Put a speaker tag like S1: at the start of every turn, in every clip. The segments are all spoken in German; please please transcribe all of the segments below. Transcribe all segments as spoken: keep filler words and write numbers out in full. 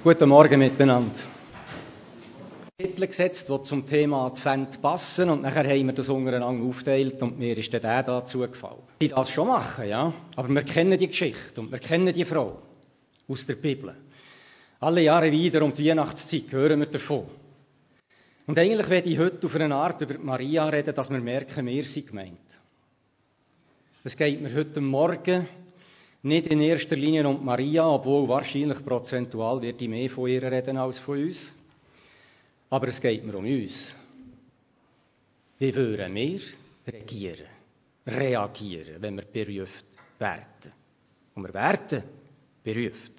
S1: Guten Morgen miteinander. Titel gesetzt, die zum Thema Advent passen, und nachher haben wir das untereinander aufgeteilt und mir ist dann der dazu gefallen. Ich das schon machen, ja, aber wir kennen die Geschichte und wir kennen die Frau aus der Bibel. Alle Jahre wieder um die Weihnachtszeit hören wir davon. Und eigentlich werde ich heute auf eine Art über Maria reden, dass wir merken, wir sind gemeint. Es geht mir heute Morgen nicht in erster Linie um Maria, obwohl wahrscheinlich prozentual wird ich mehr von ihr reden als von uns. Aber es geht mir um uns. Wie würden wir regieren, reagieren, wenn wir berufen werden? Und wir werden berufen.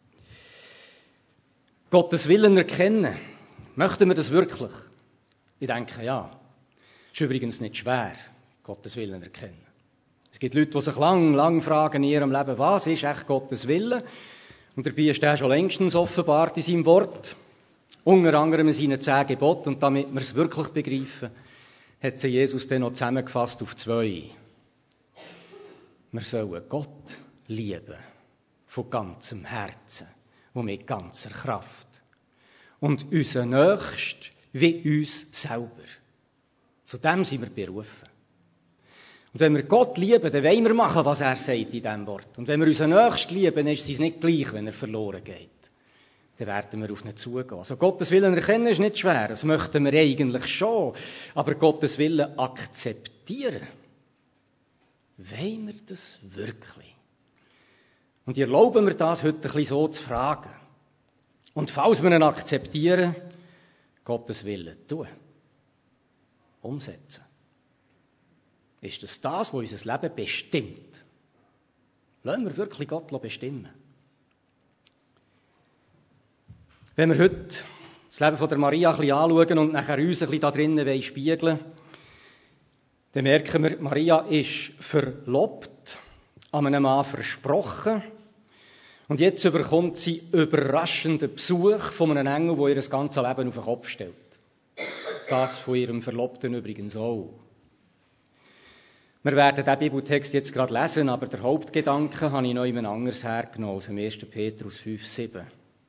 S1: Gottes Willen erkennen. Möchten wir das wirklich? Ich denke, ja. Es ist übrigens nicht schwer, Gottes Willen erkennen. Es gibt Leute, die sich lang, lang fragen in ihrem Leben, was ist echt Gottes Wille? Und dabei ist der schon längstens offenbart in seinem Wort. Unter anderem in seinen zehn Geboten. Und damit wir es wirklich begreifen, hat sie Jesus dann noch zusammengefasst auf zwei. Wir sollen Gott lieben. Von ganzem Herzen und mit ganzer Kraft. Und unser Nächsten wie uns selber. Zu dem sind wir berufen. Und wenn wir Gott lieben, dann wollen wir machen, was er sagt in diesem Wort. Und wenn wir unseren Nächsten lieben, dann ist es nicht gleich, wenn er verloren geht. Dann werden wir auf ihn zugehen. Also Gottes Willen erkennen ist nicht schwer. Das möchten wir eigentlich schon. Aber Gottes Willen akzeptieren. Wollen wir das wirklich? Und ich erlaube mir das heute ein bisschen so zu fragen. Und falls wir ihn akzeptieren, Gottes Willen tun. Umsetzen. Ist das das, was unser Leben bestimmt? Lassen wir wirklich Gott bestimmen. Wenn wir heute das Leben von der Maria ein bisschen anschauen und nachher uns ein bisschen da drinnen spiegeln, dann merken wir, Maria ist verlobt, an einem Mann versprochen. Und jetzt bekommt sie überraschenden Besuch von einem Engel, der ihr das ganze Leben auf den Kopf stellt. Das von ihrem Verlobten übrigens auch. Wir werden diesen Bibeltext jetzt gerade lesen, aber der Hauptgedanke habe ich noch jemand anderes hergenommen, aus dem ersten Petrus fünf, sieben.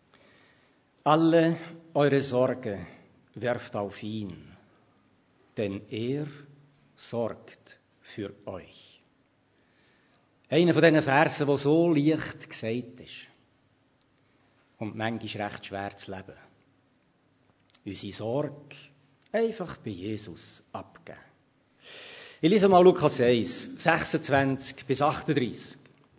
S1: Alle eure Sorge werft auf ihn, denn er sorgt für euch. Einer von diesen Versen, der so leicht gesagt ist und manchmal recht schwer zu leben. Unsere Sorge einfach bei Jesus abgeben. Ich lese mal Lukas eins, sechsundzwanzig bis achtunddreissig.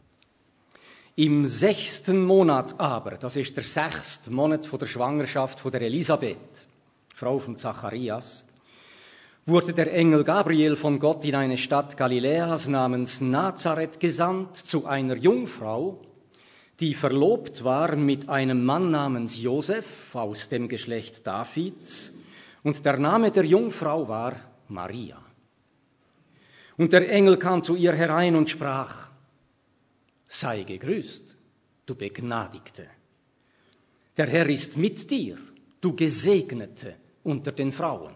S1: Im sechsten Monat aber, das ist der sechste Monat von der Schwangerschaft von der Elisabeth, Frau von Zacharias, wurde der Engel Gabriel von Gott in eine Stadt Galiläas namens Nazareth gesandt zu einer Jungfrau, die verlobt war mit einem Mann namens Josef aus dem Geschlecht Davids, und der Name der Jungfrau war Maria. Und der Engel kam zu ihr herein und sprach, sei gegrüßt, du Begnadigte. Der Herr ist mit dir, du Gesegnete unter den Frauen.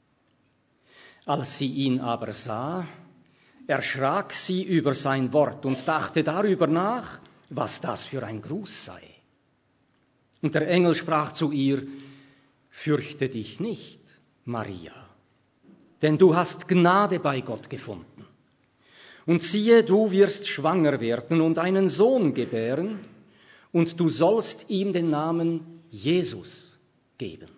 S1: Als sie ihn aber sah, erschrak sie über sein Wort und dachte darüber nach, was das für ein Gruß sei. Und der Engel sprach zu ihr, fürchte dich nicht, Maria, denn du hast Gnade bei Gott gefunden. Und siehe, du wirst schwanger werden und einen Sohn gebären, und du sollst ihm den Namen Jesus geben.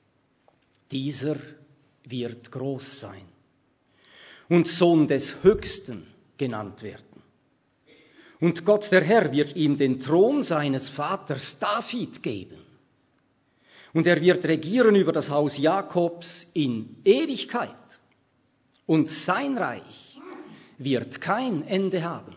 S1: Dieser wird groß sein und Sohn des Höchsten genannt werden. Und Gott, der Herr, wird ihm den Thron seines Vaters David geben. Und er wird regieren über das Haus Jakobs in Ewigkeit. Und sein Reich wird kein Ende haben.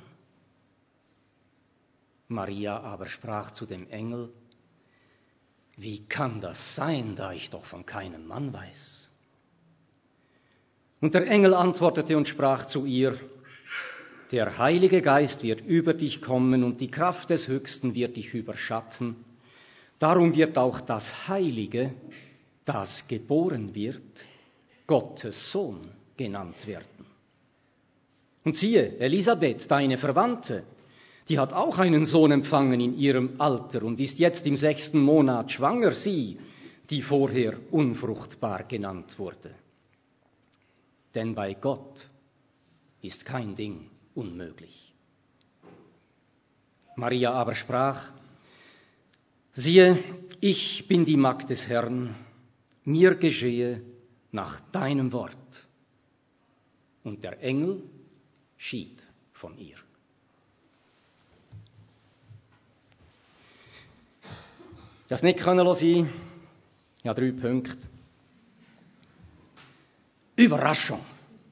S1: Maria aber sprach zu dem Engel, wie kann das sein, da ich doch von keinem Mann weiß? Und der Engel antwortete und sprach zu ihr, der Heilige Geist wird über dich kommen und die Kraft des Höchsten wird dich überschatten. Darum wird auch das Heilige, das geboren wird, Gottes Sohn genannt werden. Und siehe, Elisabeth, deine Verwandte, die hat auch einen Sohn empfangen in ihrem Alter und ist jetzt im sechsten Monat schwanger, sie, die vorher unfruchtbar genannt wurde. Denn bei Gott ist kein Ding unmöglich. Maria aber sprach: Siehe, ich bin die Magd des Herrn, mir geschehe nach deinem Wort. Und der Engel schied von ihr. Das nicht können lassen. Ja, drei Punkte. Überraschung.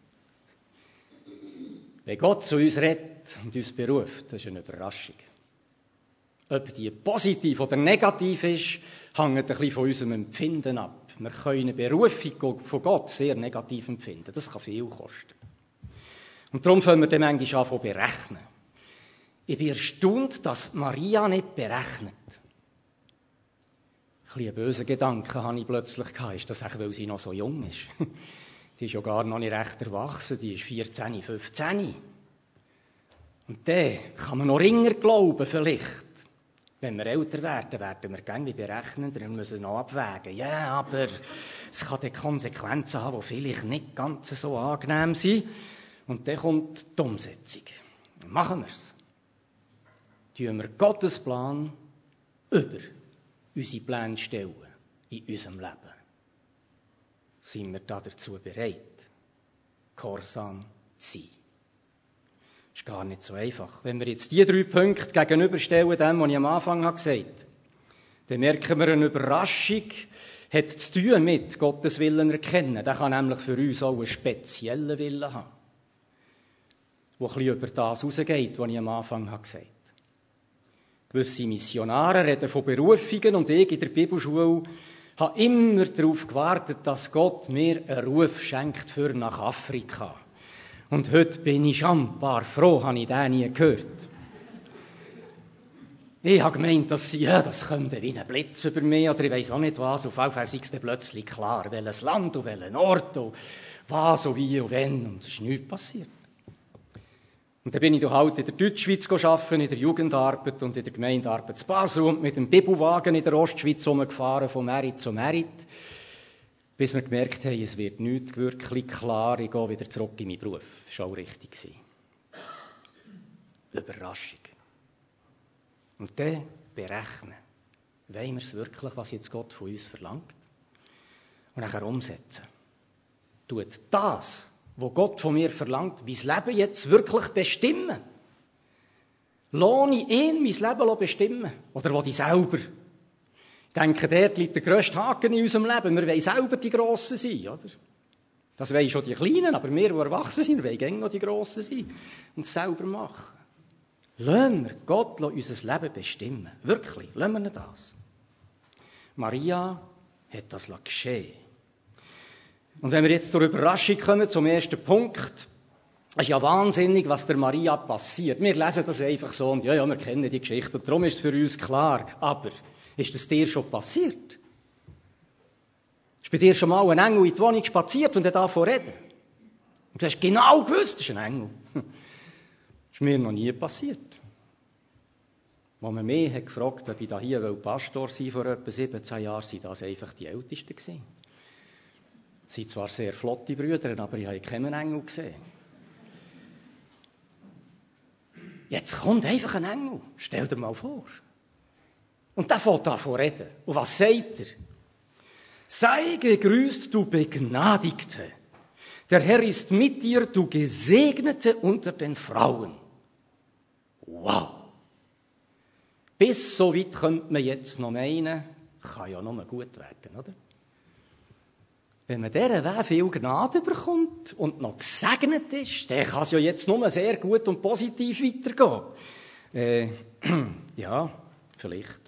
S1: Wenn Gott zu uns redet und uns beruft, das ist eine Überraschung. Ob die positiv oder negativ ist, hängt ein bisschen von unserem Empfinden ab. Wir können eine Berufung von Gott sehr negativ empfinden. Das kann viel kosten. Und darum können wir dann manchmal anfangen zu berechnen. Ich bin erstaunt, dass Maria nicht berechnet. Ein bisschen böse Gedanken hatte ich plötzlich. Ist das auch, weil sie noch so jung ist? Die ist ja gar noch nicht recht erwachsen. Die ist vierzehn, fünfzehn. Und dann kann man noch ringer glauben, vielleicht. Wenn wir älter werden, werden wir gerne berechnender und müssen noch abwägen. Ja, aber es kann dann Konsequenzen haben, die vielleicht nicht ganz so angenehm sind. Und dann kommt die Umsetzung. Dann machen wir es. Tun wir Gottes Plan über unsere Pläne stellen in unserem Leben. Sind wir dazu bereit, gehorsam zu sein? Das ist gar nicht so einfach. Wenn wir jetzt diese drei Punkte gegenüberstellen, dem, was ich am Anfang gesagt habe, dann merken wir, eine Überraschung hat zu tun mit Gottes Willen erkennen. Der kann nämlich für uns auch einen speziellen Willen haben, der ein bisschen über das hinausgeht, was ich am Anfang gesagt habe. Gewisse Missionare reden von Berufungen und ich in der Bibelschule habe immer darauf gewartet, dass Gott mir einen Ruf schenkt für nach Afrika. Und heute bin ich schambar froh, habe ich den nie gehört. Ich habe gemeint, dass sie, ja, das kommt wie ein Blitz über mich, oder ich weiss auch nicht was, auf jeden Fall ist es plötzlich klar, welches Land und welchen Ort und was und wie und wenn, und es ist nichts passiert. Und dann bin ich halt in der Deutschschweiz arbeiten, in der Jugendarbeit und in der Gemeindearbeit zu Basel und mit dem Bibelwagen in der Ostschweiz rumgefahren, von Merit zu Merit, bis wir gemerkt haben, es wird nicht wirklich klar, ich gehe wieder zurück in meinen Beruf. Das war auch richtig. Überraschung. Und dann berechnen. Wollen wir es wirklich, was jetzt Gott von uns verlangt? Und nachher umsetzen. Tut das, was Gott von mir verlangt, mein Leben jetzt wirklich bestimmen. Lass ich ihn mein Leben bestimmen? Oder will ich selber? Ich denke, dort liegt der grösste Haken in unserem Leben. Wir wollen selber die Grossen sein, oder? Das wollen schon die Kleinen, aber wir, die erwachsen sind, wollen gerne noch die Grossen sein und es selber machen. Lassen wir Gott unser Leben bestimmen. Wirklich, lassen wir das. Maria hat das geschehen. Und wenn wir jetzt zur Überraschung kommen, zum ersten Punkt, es ist ja wahnsinnig, was der Maria passiert. Wir lesen das einfach so und ja, ja, wir kennen die Geschichte und darum ist es für uns klar. Aber ist das dir schon passiert? Ist bei dir schon mal ein Engel in die Wohnung spaziert und er davon reden? Und du hast genau gewusst, das ist ein Engel. Das ist mir noch nie passiert. Als man mich hat gefragt, ob ich da hier Pastor sein vor etwa siebzehn Jahren, waren das einfach die Ältesten gewesen. Es sind zwar sehr flotte Brüder, aber ich habe keinen Engel gesehen. Jetzt kommt einfach ein Engel. Stell dir mal vor. Und der fängt an zu reden. Und was sagt er? Sei gegrüßt, du Begnadigte. Der Herr ist mit dir, du Gesegnete unter den Frauen. Wow. Bis so weit könnte man jetzt noch meinen, kann ja nur gut werden, oder? Wenn man dieser Weg viel Gnade bekommt und noch gesegnet ist, dann kann es ja jetzt nur sehr gut und positiv weitergehen. Äh, ja, vielleicht.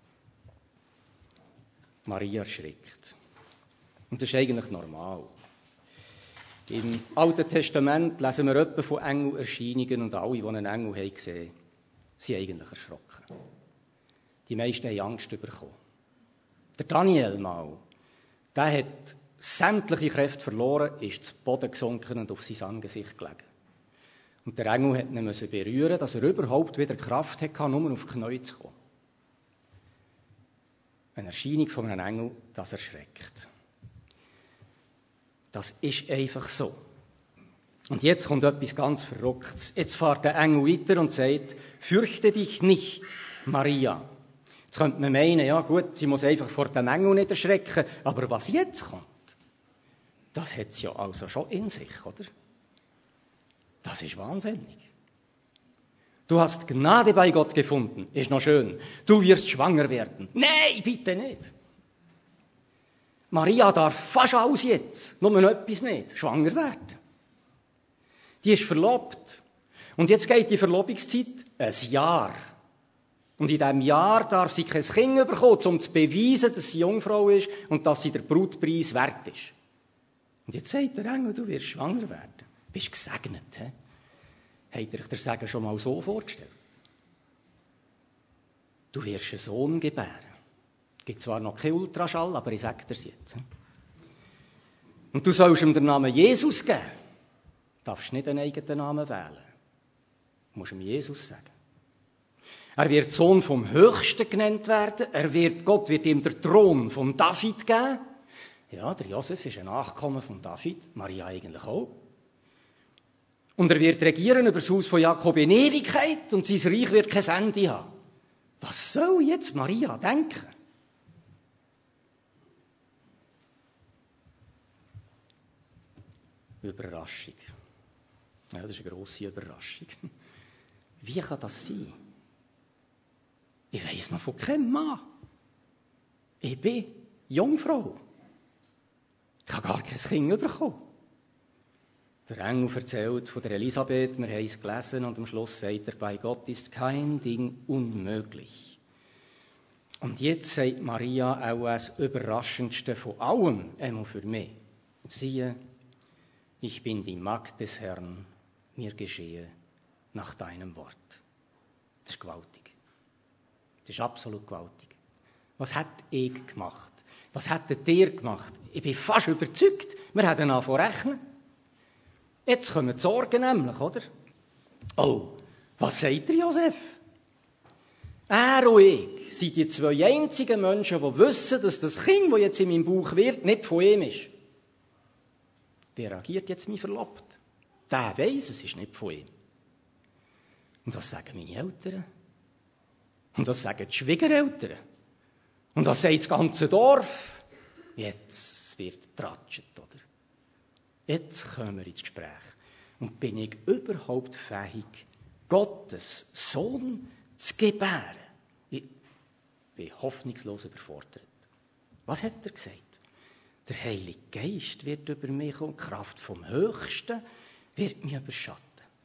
S1: Maria erschrickt. Und das ist eigentlich normal. Im Alten Testament lesen wir etwa von Engelerscheinungen und alle, die einen Engel haben gesehen, sind eigentlich erschrocken. Die meisten haben Angst bekommen. Der Daniel mal, der hat sämtliche Kräfte verloren, ist zu Boden gesunken und auf sein Angesicht gelegen. Und der Engel hat ihn müssen berühren, dass er überhaupt wieder Kraft hatte, nur auf die Knie zu kommen. Eine Erscheinung von einem Engel, das erschreckt. Das ist einfach so. Und jetzt kommt etwas ganz Verrücktes. Jetzt fährt der Engel weiter und sagt, fürchte dich nicht, Maria. Jetzt könnte man meinen, ja gut, sie muss einfach vor dem Engel nicht erschrecken. Aber was jetzt kommt, das hat sie ja also schon in sich, oder? Das ist wahnsinnig. Du hast Gnade bei Gott gefunden, ist noch schön. Du wirst schwanger werden. Nein, bitte nicht. Maria darf fast alles jetzt, nur noch etwas nicht, schwanger werden. Die ist verlobt. Und jetzt geht die Verlobungszeit ein Jahr. Und in diesem Jahr darf sie kein Kind bekommen, um zu beweisen, dass sie Jungfrau ist und dass sie der Brutpreis wert ist. Und jetzt sagt der Engel, du wirst schwanger werden. Du bist gesegnet. He? Habt ihr euch das Segen schon mal so vorgestellt? Du wirst einen Sohn gebären. Es gibt zwar noch keinen Ultraschall, aber ich sage dir es jetzt. Und du sollst ihm den Namen Jesus geben. Du darfst nicht einen eigenen Namen wählen. Du musst ihm Jesus sagen. Er wird Sohn vom Höchsten genannt werden. Er wird, Gott wird ihm den Thron von David geben. Ja, der Josef ist ein Nachkomme von David, Maria eigentlich auch. Und er wird regieren über das Haus von Jakob in Ewigkeit und sein Reich wird kein Ende haben. Was soll jetzt Maria denken? Überraschung. Ja, das ist eine grosse Überraschung. Wie kann das sein? Ich weiss noch von keinem Mann. Ich bin Jungfrau. Ich habe gar kein Kind bekommen. Der Engel erzählt von der Elisabeth, wir haben es gelesen, und am Schluss sagt er, bei Gott ist kein Ding unmöglich. Und jetzt sagt Maria auch das Überraschendste von allem, einmal für mich. Siehe, ich bin die Magd des Herrn, mir geschehe nach deinem Wort. Das ist gewaltig. Das ist absolut gewaltig. Was hat ich gemacht? Was hättet ihr gemacht? Ich bin fast überzeugt, wir hätten angefangen zu rechnen. Jetzt kommen die Sorgen nämlich, oder? Oh, was sagt der Josef? Er und ich sind die zwei einzigen Menschen, die wissen, dass das Kind, das jetzt in meinem Bauch wird, nicht von ihm ist. Wie reagiert jetzt mein Verlobter? Der weiss, es ist nicht von ihm. Und das sagen meine Eltern. Und das sagen die Schwiegereltern. Und das sagt das ganze Dorf. Jetzt wird getratscht, oder? Jetzt kommen wir ins Gespräch. Und bin ich überhaupt fähig, Gottes Sohn zu gebären? Ich bin hoffnungslos überfordert. Was hat er gesagt? Der Heilige Geist wird über mich kommen, die Kraft vom Höchsten wird mich überschatten.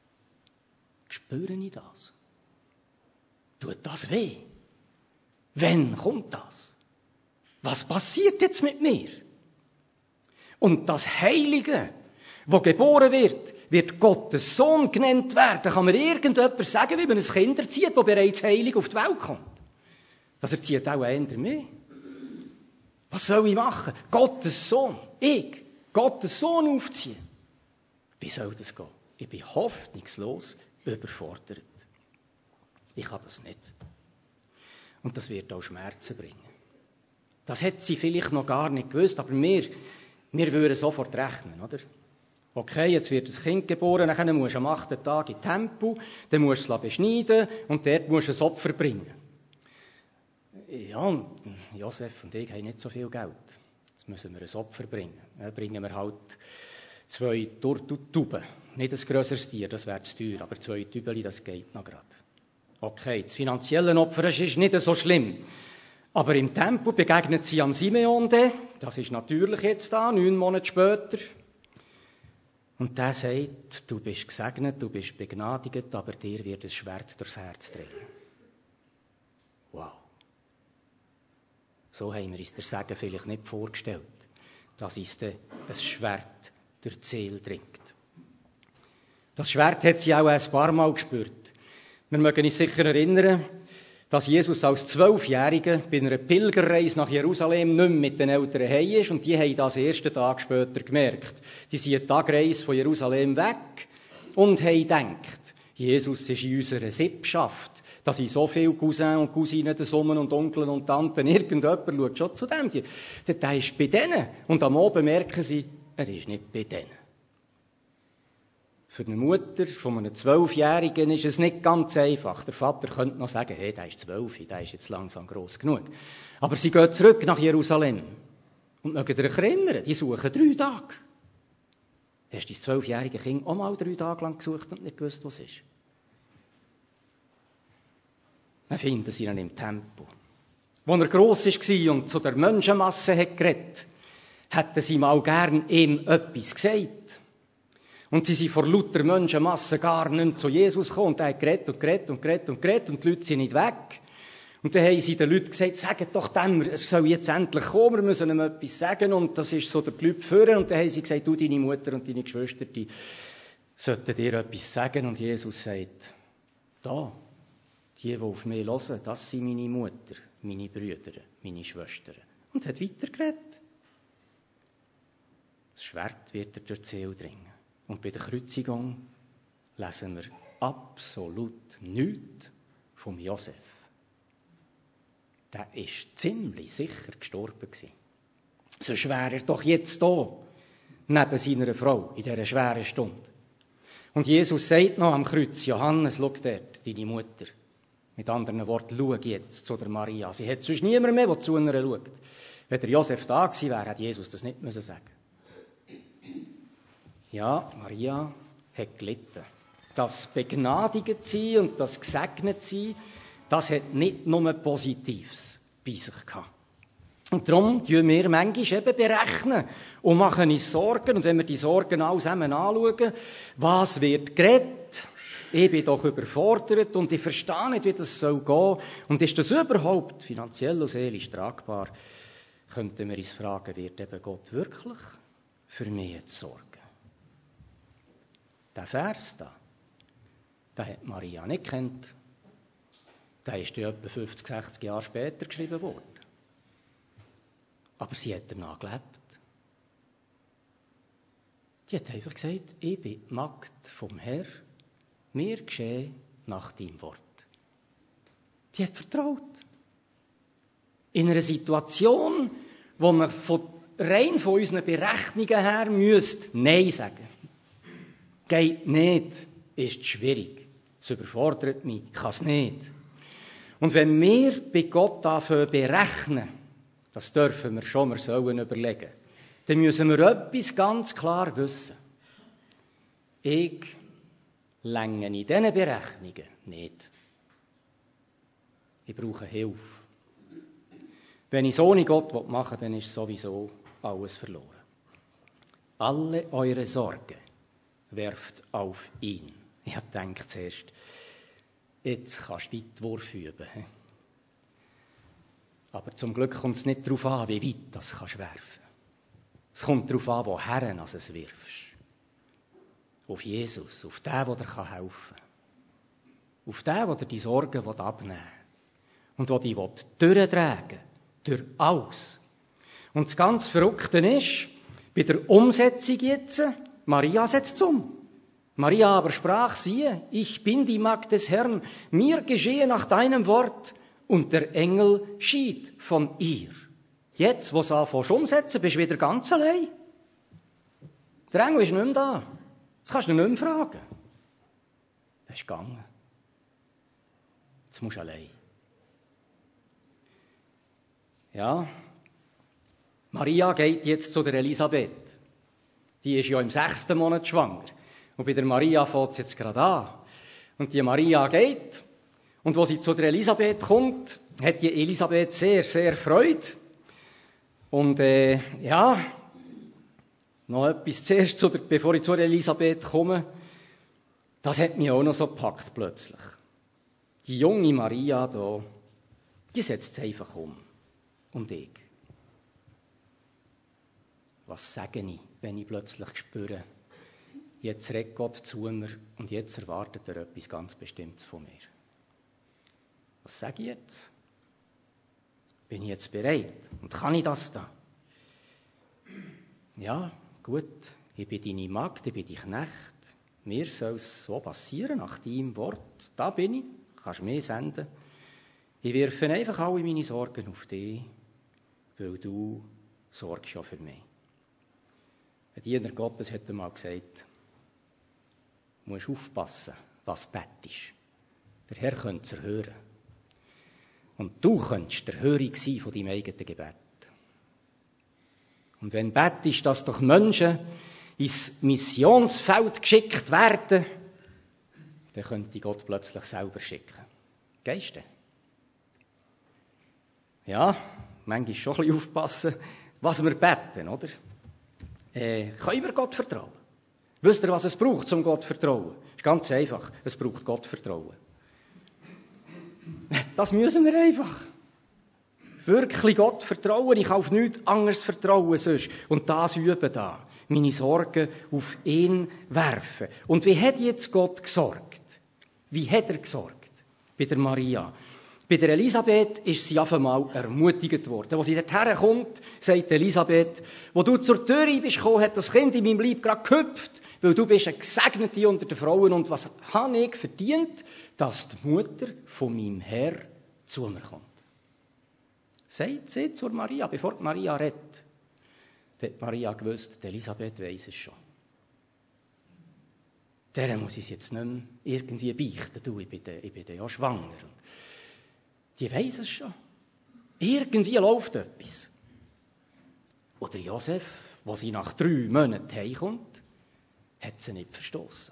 S1: Spüre ich das? Tut das weh? Wann kommt das? Was passiert jetzt mit mir? Und das Heilige, das geboren wird, wird Gottes Sohn genannt werden. Kann mir irgendjemand sagen, wie man ein Kind erzieht, das bereits heilig auf die Welt kommt? Das erzieht auch einer mehr. Was soll ich machen? Gottes Sohn. Ich. Gottes Sohn aufziehen. Wie soll das gehen? Ich bin hoffnungslos überfordert. Ich kann das nicht. Und das wird auch Schmerzen bringen. Das hat sie vielleicht noch gar nicht gewusst, aber wir, wir würden sofort rechnen, oder? Okay, jetzt wird ein Kind geboren, dann musst du am achten Tag in den Tempel, dann musst du es beschneiden und dort musst du ein Opfer bringen. Ja, und Josef und ich haben nicht so viel Geld. Jetzt müssen wir ein Opfer bringen. Dann bringen wir halt zwei Tauben. Nicht ein grösseres Tier, das wäre zu teuer, aber zwei Tübeli, das geht noch gerade. Okay, das finanzielle Opfer ist nicht so schlimm. Aber im Tempel begegnet sie am Simeon, das ist natürlich jetzt da, neun Monate später. Und der sagt, du bist gesegnet, du bist begnadigt, aber dir wird ein Schwert durchs Herz dringen. Wow. So haben wir uns der Segen vielleicht nicht vorgestellt, dass uns ein Schwert durch die Seele dringt. Das Schwert hat sie auch ein paar Mal gespürt. Wir mögen uns sicher erinnern, dass Jesus als Zwölfjähriger bei einer Pilgerreise nach Jerusalem nicht mehr mit den Eltern heim ist und die haben das ersten Tag später gemerkt. Die sind einen Tagreise von Jerusalem weg und haben gedacht, Jesus ist in unserer Sippschaft. Da sind so viele Cousins und Cousinen, die Summen und Onkel und Tanten. Irgendjemand schaut schon zu dem. Der ist bei denen. Und am Abend merken sie, er ist nicht bei denen. Für eine Mutter von einem Zwölfjährigen ist es nicht ganz einfach. Der Vater könnte noch sagen, hey, der ist zwölf, der ist jetzt langsam gross genug. Aber sie gehen zurück nach Jerusalem. Und mögen euch erinnern, die suchen drei Tage. Du hast dein zwölfjährige Kind auch mal drei Tage lang gesucht und nicht gewusst, was es ist. Wir finden sie dann im Tempel. Als er gross war und zu der Menschenmasse geredet hat, hätten sie mal gern ihm etwas gesagt. Und sie sind vor lauter Menschenmasse gar nicht zu Jesus gekommen. Und er hat geredet und geredet und geredet und geredet und die Leute sind nicht weg. Und dann haben sie den Leuten gesagt, sagt doch dem, er soll jetzt endlich kommen, wir müssen ihm etwas sagen. Und das ist so der Leute führen. Und dann haben sie gesagt, du, deine Mutter und deine Geschwister, die sollten dir etwas sagen. Und Jesus sagt, da, die, die auf mich hören, das sind meine Mutter, meine Brüder, meine Schwestern. Und hat weitergeredet. Das Schwert wird er durch die Seele dringen. Und bei der Kreuzigung lesen wir absolut nichts vom Josef. Der war ziemlich sicher gestorben. Sonst wäre er doch jetzt da, neben seiner Frau, in dieser schweren Stunde. Und Jesus sagt noch am Kreuz, Johannes, schau dort, deine Mutter. Mit anderen Worten, schau jetzt zu der Maria. Sie hat sonst niemand mehr, der zu ihr schaut. Wenn der Josef da gewesen wäre, hätte Jesus das nicht müssen sagen. Ja, Maria hat gelitten. Das begnadigt sein und das gesegnet sein, das hat nicht nur Positives bei sich gehabt. Und darum tun wir manchmal eben berechnen und machen uns Sorgen. Und wenn wir die Sorgen alle zusammen anschauen, was wird geredet? Ich bin doch überfordert und ich verstehe nicht, wie das soll gehen. Und ist das überhaupt finanziell und seelisch tragbar? Könnten wir uns fragen, wird eben Gott wirklich für mich jetzt sorgen? Der Vers da, den hat Maria nicht gekannt. Der ist ja etwa fünfzig, sechzig Jahre später geschrieben worden. Aber sie hat danach gelebt. Die hat einfach gesagt, ich bin die Magd vom Herrn, mir geschehe nach deinem Wort. Die hat vertraut. In einer Situation, wo man von, rein von unseren Berechnungen her müsste Nein sagen. Geht nicht, ist schwierig. Es überfordert mich, ich kann es nicht. Und wenn wir bei Gott anfangen berechnen, das dürfen wir schon, wir sollen überlegen, dann müssen wir etwas ganz klar wissen. Ich länge in diesen Berechnungen nicht. Ich brauche Hilfe. Wenn ich es ohne Gott machen will, dann ist sowieso alles verloren. Alle eure Sorgen werft auf ihn. Ich habe gedacht zuerst, jetzt kannst du Weitwurf üben. Aber zum Glück kommt es nicht darauf an, wie weit das kannst werfen. Es kommt darauf an, woher du es wirfst. Auf Jesus, auf den, der dir helfen kann. Auf den, der dir die Sorgen abnehmen will. Und der dich durchtragen will. Durch alles. Und das ganz Verrückte ist, bei der Umsetzung jetzt, Maria setzt um. Maria aber sprach, siehe, ich bin die Magd des Herrn, mir geschehe nach deinem Wort. Und der Engel schied von ihr. Jetzt, wo sie anfängst umsetzen, bist du wieder ganz allein. Der Engel ist nicht mehr da. Das kannst du nicht mehr fragen. Das ist gegangen. Jetzt musst du allein. Ja, Maria geht jetzt zu der Elisabeth. Die ist ja im sechsten Monat schwanger. Und bei der Maria fängt es jetzt gerade an. Und die Maria geht. Und als sie zu der Elisabeth kommt, hat die Elisabeth sehr, sehr Freude. Und äh, ja, noch etwas zuerst, zu der, bevor ich zu der Elisabeth komme. Das hat mich auch noch so gepackt plötzlich. Die junge Maria da, die setzt es einfach um. Und ich. Was sage ich, wenn ich plötzlich spüre, jetzt redet Gott zu mir und jetzt erwartet er etwas ganz Bestimmtes von mir? Was sage ich jetzt? Bin ich jetzt bereit? Und kann ich das da? Ja, gut, ich bin deine Magd, ich bin dein Knecht. mir soll es so passieren, nach deinem Wort. Da bin ich, kannst mich senden. Ich werfe einfach alle meine Sorgen auf dich, weil du sorgst ja für mich. Ein Diener Gottes hat einmal gesagt, du musst aufpassen, was bettest. Der Herr könnte es erhören. Und du könntest der Hörer sein von deinem eigenen Gebet. Und wenn bettest, dass doch Menschen ins Missionsfeld geschickt werden, dann könnte Gott plötzlich selber schicken. Gehst du? Ja, manchmal schon ein bisschen aufpassen, was wir beten, oder? Äh, können wir Gott vertrauen? Wisst ihr, was es braucht, um Gott zu vertrauen? Das ist ganz einfach. Es braucht Gottvertrauen. Das müssen wir einfach. Wirklich Gott vertrauen. Ich kann auf nichts anderes vertrauen sonst. Und das üben da. Meine Sorgen auf ihn werfen. Und wie hat jetzt Gott gesorgt? Wie hat er gesorgt? Bei der Maria. Bei der Elisabeth ist sie auf einmal ermutigt worden. Als sie dorthin kommt, sagt Elisabeth, wo du zur Tür bist gekommen, hat das Kind in meinem Leib gerade gehüpft, weil du bist eine Gesegnete unter den Frauen. Und was habe ich verdient? Dass die Mutter von meinem Herr zu mir kommt. Sagt sie zur Maria, bevor die Maria redet. Dann hat Maria gewusst, die Elisabeth weiss es schon. Der muss ich es jetzt nicht mehr irgendwie beichten. Du, ich bin, ich bin ja schwanger. Und die weiss es schon. Irgendwie läuft etwas. Oder Josef, wo sie nach drei Monaten heimkommt, hat sie nicht verstoßen.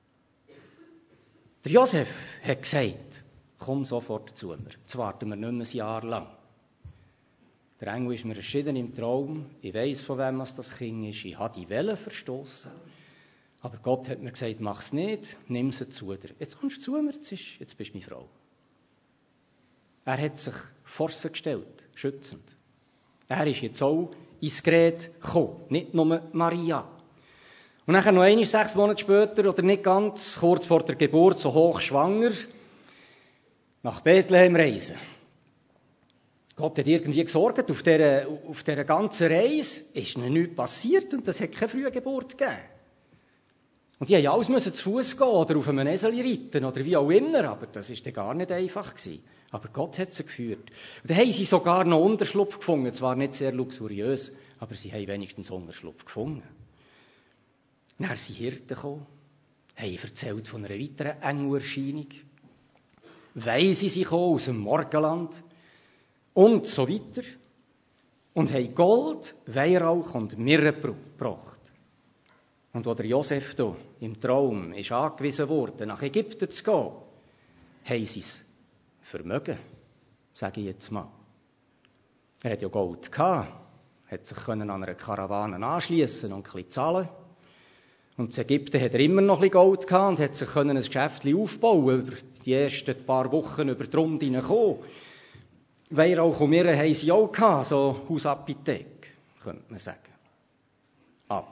S1: Der Josef hat gesagt, komm sofort zu mir. Jetzt warten wir nicht mehr ein Jahr lang. Der Engel ist mir erschienen im Traum. Ich weiss, von wem das Kind ist. Ich habe die Welle verstoßen. Aber Gott hat mir gesagt, mach es nicht, nimm sie zu dir. Jetzt kommst du zu mir, jetzt, ist, jetzt bist du meine Frau. Er hat sich vor sie gestellt, schützend. Er ist jetzt auch ins Gerät gekommen, nicht nur Maria. Und dann noch einmal, sechs Monate später, oder nicht ganz, kurz vor der Geburt, so hochschwanger, nach Bethlehem reisen. Gott hat irgendwie gesorgt, auf dieser, auf dieser ganzen Reise ist ihnen nichts passiert und es hat keine frühe Geburt gegeben. Und die mussten alles zu Fuß gehen oder auf einem Esel reiten oder wie auch immer, aber das war dann gar nicht einfach gewesen. Aber Gott hat sie geführt. Und dann haben sie sogar noch Unterschlupf gefunden, zwar nicht sehr luxuriös, aber sie haben wenigstens Unterschlupf gefunden. Dann sind Hirten gekommen, haben erzählt von einer weiteren Engelerscheinung, Weise sind gekommen aus dem Morgenland und so weiter und haben Gold, Weihrauch und Myrrhe gebracht. Und als der Josef hier im Traum ist angewiesen wurde, nach Ägypten zu gehen, haben sie es Vermögen, sage ich jetzt mal. Er hat ja Gold gehabt, hat sich an einer Karawane anschliessen und ein bisschen zahlen. Und in Ägypten hat er immer noch ein bisschen Gold gehabt und hat sich ein Geschäftchen aufbauen, über die ersten paar Wochen über die Runde hineinkommen. Weihrauch und Myrrhe haben sie auch gehabt, so Hausapotheke, könnte man sagen. Aber,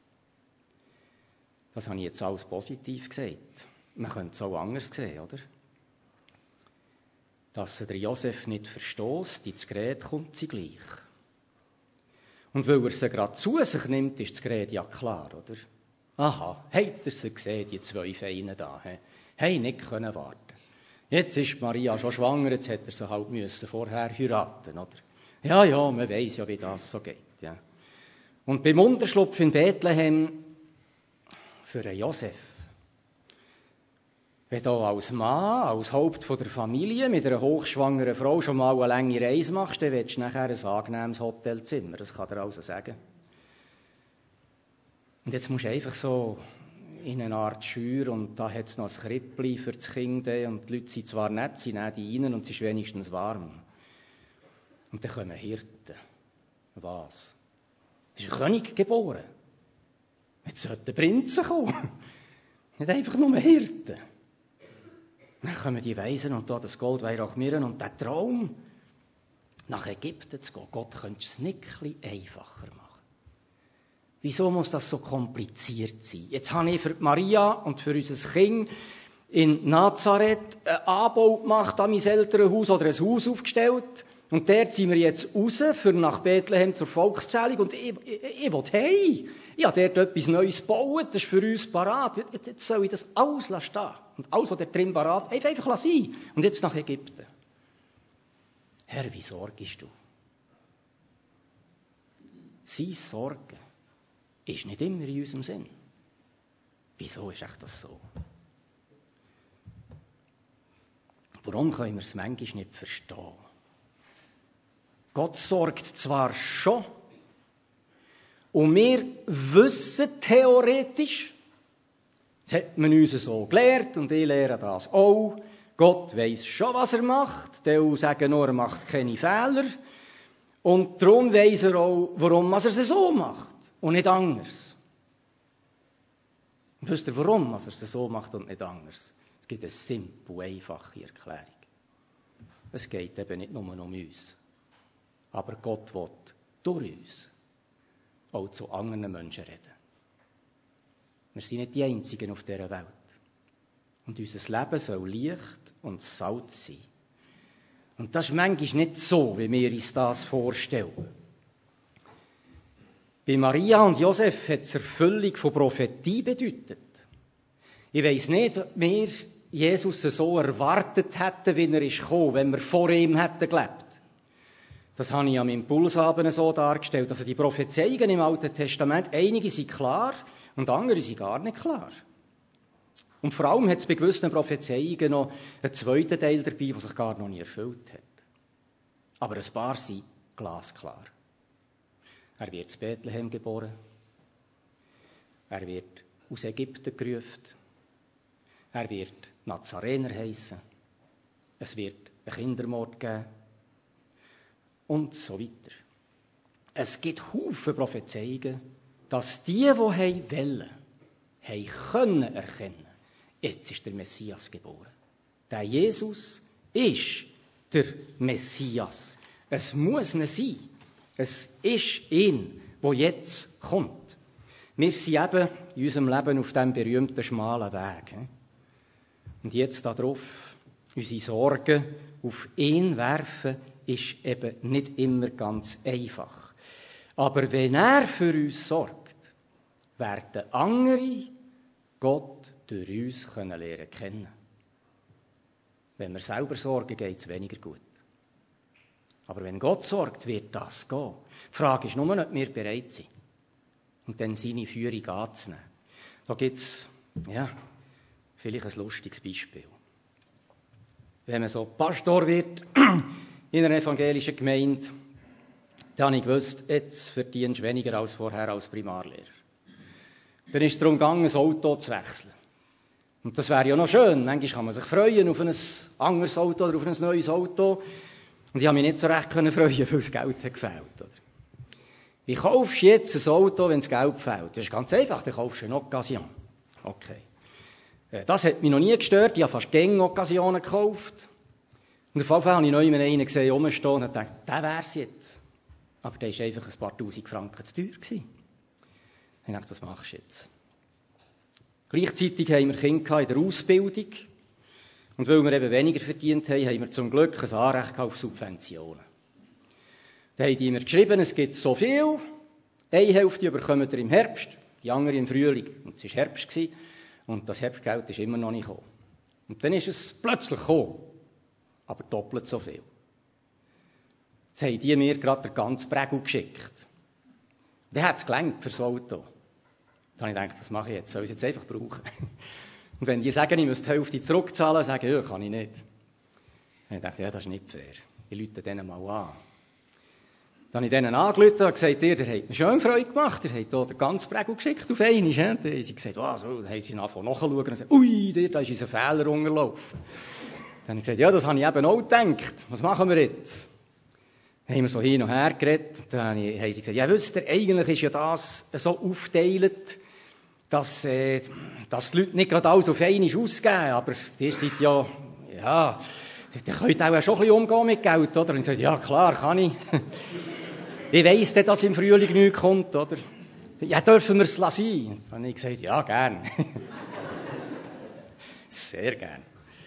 S1: das habe ich jetzt alles positiv gesagt. Man könnte es auch anders sehen, oder? Dass der Josef nicht verstößt, ins Gerät kommt sie gleich. Und weil er sie gerade zu sich nimmt, ist das Gerät ja klar, oder? Aha, habt ihr sie gesehen, die zwei Feinen da? He? Hey, nicht können warten. Jetzt ist Maria schon schwanger, jetzt hätte er sie halt müssen vorher heiraten, oder? Ja, ja, man weiss ja, wie das so geht, ja. Und beim Unterschlupf in Bethlehem für einen Josef, wenn du als Mann, als Haupt der Familie mit einer hochschwangeren Frau schon mal eine lange Reise machst, dann willst du nachher ein angenehmes Hotelzimmer. Das kann dir also sagen. Und jetzt musst du einfach so in eine Art Schür und da hat es noch ein Krippli für das Kind und die Leute sind zwar nett, sie nehmen die rein und es ist wenigstens warm. Und dann kommen Hirten. Was? Es ist ein König geboren. Jetzt sollte der Prinz kommen. Nicht einfach nur Hirten. Dann kommen die Weisen und da das Gold, Weihrauch, Myrrhe und der Traum, nach Ägypten zu gehen. Gott könnte es nicht ein bisschen einfacher machen. Wieso muss das so kompliziert sein? Jetzt habe ich für Maria und für unser Kind in Nazareth einen Anbau gemacht an mein Elternhaus oder ein Haus aufgestellt. Und dort sind wir jetzt raus für nach Bethlehem zur Volkszählung. Und ich, ich, ich will hey, Ich habe dort etwas Neues gebaut, das ist für uns parat. Jetzt soll ich das alles stehen. Und alles, was dort drin parat ist, einfach sein. Und jetzt nach Ägypten. Herr, wie sorgst du? Sein Sorgen ist nicht immer in unserem Sinn. Wieso ist echt das so? Warum können wir es manchmal nicht verstehen? Gott sorgt zwar schon, und wir wissen theoretisch, das hat man uns so gelehrt, und ich lehre das auch, Gott weiss schon, was er macht, die sagen nur, er macht keine Fehler, und darum weiss er auch, warum er es so macht und nicht anders. Und wisst ihr, warum er es so macht und nicht anders? Es gibt eine simple, einfache Erklärung. Es geht eben nicht nur um uns. Aber Gott will durch uns auch zu anderen Menschen reden. Wir sind nicht die Einzigen auf dieser Welt. Und unser Leben soll Licht und Salz sein. Und das ist manchmal nicht so, wie wir uns das vorstellen. Bei Maria und Josef hat es Erfüllung von Prophetie bedeutet. Ich weiss nicht, ob wir Jesus so erwartet hätten, wie er ist gekommen, wenn wir vor ihm hätten gelebt. Das habe ich am Impulsabend so dargestellt. Also die Prophezeiungen im Alten Testament, einige sind klar und andere sind gar nicht klar. Und vor allem hat es bei gewissen Prophezeiungen noch einen zweiten Teil dabei, der sich gar noch nie erfüllt hat. Aber ein paar sind glasklar. Er wird in Bethlehem geboren. Er wird aus Ägypten gerufen. Er wird Nazarener heissen. Es wird einen Kindermord geben. Und so weiter. Es gibt Haufen Prophezeiungen, dass die, die wollen, haben können erkennen, jetzt ist der Messias geboren. Der Jesus ist der Messias. Es muss ihn sein. Es ist ihn, der jetzt kommt. Wir sind eben in unserem Leben auf diesem berühmten, schmalen Weg. Und jetzt darauf unsere Sorgen auf ihn werfen, ist eben nicht immer ganz einfach. Aber wenn er für uns sorgt, werden andere Gott durch uns können lernen kennen. Wenn wir selber sorgen, geht es weniger gut. Aber wenn Gott sorgt, wird das gehen. Die Frage ist nur, ob wir bereit sind, und dann seine Führung anzunehmen. Da gibt es, ja, vielleicht ein lustiges Beispiel. Wenn man so Pastor wird in einer evangelischen Gemeinde, dann habe ich gewusst, jetzt verdienst du weniger als vorher als Primarlehrer. Dann ist es darum gegangen, ein Auto zu wechseln. Und das wäre ja noch schön. Manchmal kann man sich freuen auf ein anderes Auto oder auf ein neues Auto. Und ich habe mich nicht so recht freuen, weil das Geld hat gefehlt. Oder? Wie kaufst du jetzt ein Auto, wenn das Geld fehlt? Das ist ganz einfach, dann kaufst du eine Occasion. Okay. Das hat mich noch nie gestört. Ich habe fast gängige Occasionen gekauft. Und auf jeden Fall habe ich noch einen gesehen, rumstehen und dachte, der wär's jetzt. Aber der war einfach ein paar tausend Franken zu teuer gewesen. Ich dachte, was machst du jetzt? Gleichzeitig haben wir Kinder in der Ausbildung. Und weil wir eben weniger verdient haben, haben wir zum Glück ein Anrecht auf Subventionen. Dann haben die mir geschrieben, es gibt so viel. Eine Hälfte bekommt ihr im Herbst, die andere im Frühling. Und es war Herbst. Und das Herbstgeld ist immer noch nicht gekommen. Und dann ist es plötzlich gekommen. Aber doppelt so viel. Jetzt haben die mir gerade den ganzen Prägel geschickt. Dann hat es gelangt für das Auto. Dann habe ich gedacht, was mache ich jetzt? Soll ich es jetzt einfach brauchen? Und wenn die sagen, ich müsste die Hälfte zurückzahlen, sage ich, ja, kann ich nicht. Dann habe ich gedacht, ja, das ist nicht fair. Ich rufe denen mal an. Dann habe ich denen angerufen und gesagt, ihr, ihr habt mir schön Freude gemacht, ihr habt hier den ganzen Prägel geschickt auf einmal. Dann haben sie gesagt, oh, so. Dann haben sie angefangen nachzuschauen und gesagt, ui, dir, da ist unser Fehler unterlaufen. Dann habe ich gesagt, ja, das habe ich eben auch gedacht. Was machen wir jetzt? Dann haben wir so hin und her geredet. Dann haben sie gesagt, ja, wisst ihr, eigentlich ist ja das so aufgeteilt, dass, äh, dass die Leute nicht gerade alles auf einmal ausgeben. Aber ihr seid ja, ja, ihr könnt auch schon ein bisschen umgehen mit Geld, oder? Und ich sagte, ja, klar, kann ich. Ich weiss, dass im Frühling nichts kommt, oder? Ja, dürfen wir es lassen? Dann habe ich gesagt, ja, gern. Sehr gern.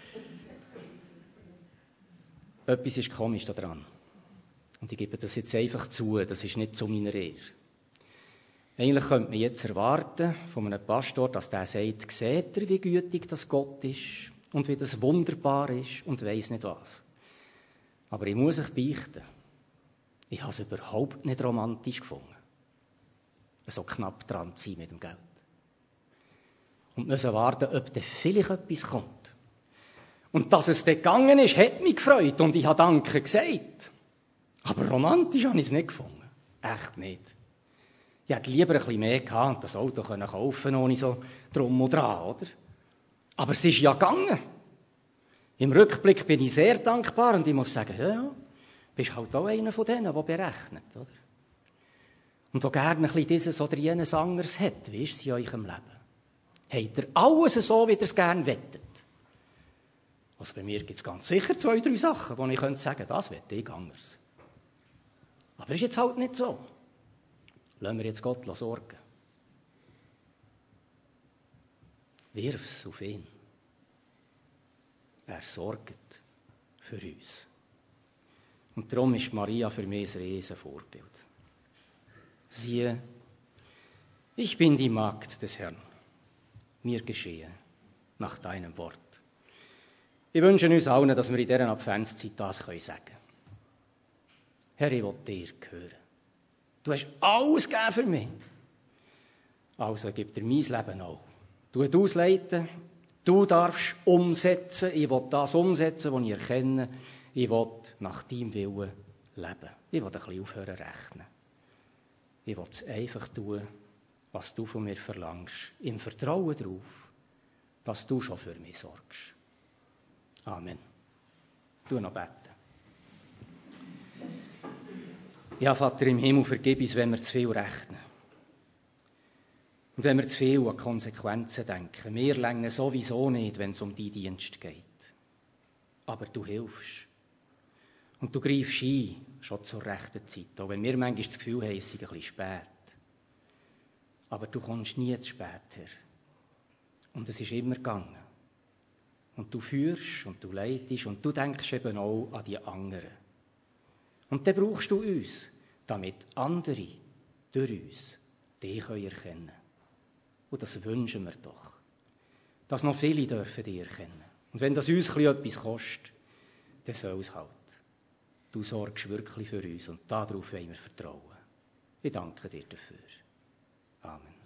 S1: Etwas ist komisch daran. Und ich gebe das jetzt einfach zu, das ist nicht zu meiner Ehre. Eigentlich könnte man jetzt erwarten von einem Pastor, dass der sagt, seht ihr, wie gütig das Gott ist und wie das wunderbar ist und weiss nicht was. Aber ich muss euch beichten, ich habe es überhaupt nicht romantisch gefunden, so knapp dran zu sein mit dem Geld. Und müssen warten, ob da vielleicht etwas kommt. Und dass es dann gegangen ist, hat mich gefreut und ich habe Danke gesagt. Aber romantisch habe ich es nicht gefunden. Echt nicht. Ich hätte lieber ein bisschen mehr gehabt und das Auto kaufen können, ohne so drum und dran, oder? Aber es ist ja gegangen. Im Rückblick bin ich sehr dankbar und ich muss sagen, ja, ja, bist halt auch einer von denen, der berechnet, oder? Und der gerne ein bisschen dieses oder jenes anderes hat. Wie ist es in eurem Leben? Habt ihr alles so, wie ihr es gerne wettet? Also bei mir gibt es ganz sicher zwei, drei Sachen, wo ich könnte sagen, das wette ich anders. Aber ist jetzt halt nicht so. Lassen wir jetzt Gott sorgen. Wirf es auf ihn. Er sorgt für uns. Und darum ist Maria für mich ein Riesenvorbild. Siehe, ich bin die Magd des Herrn. Mir geschehe nach deinem Wort. Ich wünsche uns allen, dass wir in dieser Adventszeit das sagen können. Herr, ich will dir gehören. Du hast alles gegeben für mich. Also gib dir mein Leben auch. Du hast ausleiten. Du darfst umsetzen. Ich will das umsetzen, was ich erkenne. Ich will nach deinem Willen leben. Ich will ein bisschen aufhören rechnen. Ich will es einfach tun, was du von mir verlangst. Im Vertrauen darauf, dass du schon für mich sorgst. Amen. Du noch beten. Ja, Vater im Himmel, vergib uns, wenn wir zu viel rechnen. Und wenn wir zu viel an Konsequenzen denken. Wir länger sowieso nicht, wenn es um deinen Dienst geht. Aber du hilfst. Und du greifst ein, schon zur rechten Zeit. Auch wenn wir manchmal das Gefühl haben, es sei ein bisschen spät. Aber du kommst nie zu spät her. Und es ist immer gegangen. Und du führst und du leitest und du denkst eben auch an die anderen. Und dann brauchst du uns, damit andere durch uns dich erkennen können. Und das wünschen wir doch. Dass noch viele dürfen dich erkennen. Und wenn das uns etwas kostet, dann soll es halt. Du sorgst wirklich für uns und darauf wollen wir vertrauen. Ich danke dir dafür. Amen.